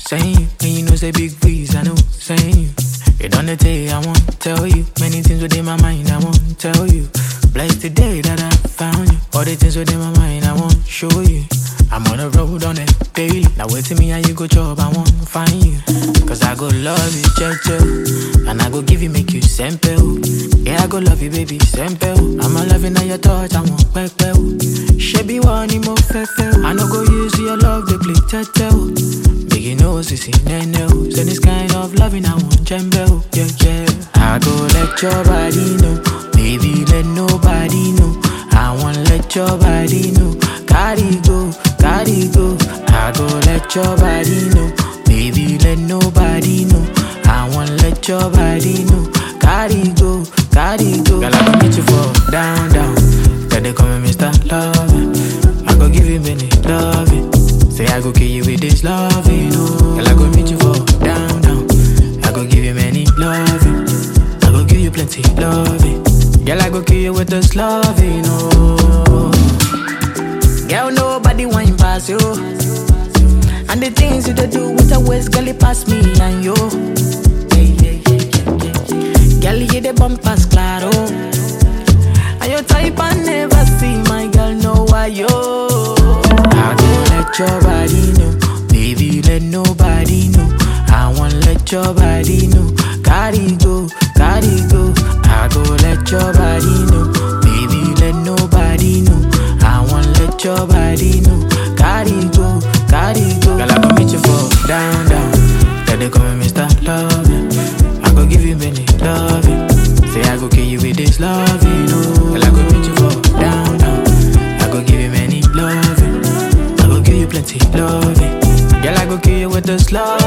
saying you. And you know say big breeze, I know, saying you. It on the day, I won't tell you. Many things within my mind, I won't tell you. Blessed the day that I found you. All the things within my mind, I won't show you. I'm on the road on it daily. Now wait till me and you go job, I won't find you. Cause I go love you, checho. And I go give you, make you simple. Yeah, I go love you, baby, simple. I'm a loving at your touch, I won't back well. She be one more fefe. I no go use your love, they play checho. Make you know, sissy, nene. Send this kind of loving, I want jembe. Yeah, yeah. I go let your body know. Baby, let nobody know. I want let your body know. Carry go, carry go. I go let your body know. Baby, let nobody know. I want let your body know. Carry go, carry go. Girl, I go meet you for down, down. Then they call me Mr. Loving. I go give you many loving. Say I go kill you with this loving, oh. Girl, I go meet you for down, down. I go give you many loving. I go give you plenty loving. Girl, I go kill you with this loving, oh. Girl, nobody want pass you. And the things you do with a waist, girl, it pass me and you. Girl, you the bumpers, claro. And your type I never see, my girl, know why yo. I go let your body know. Baby, let nobody know. I want let your body know. Carry go, carry go. I go let your body know. Baby, let nobody know. I want let your body know. Carry go, carry go. Girl, I go meet you for down, down. Then they call me Mr. Loving. I go give you many loving. Say I go kill you with this loving, oh. Girl, I go meet you for down, down. I go give you many loving. I go give you plenty loving. Girl, I go kill you with this love.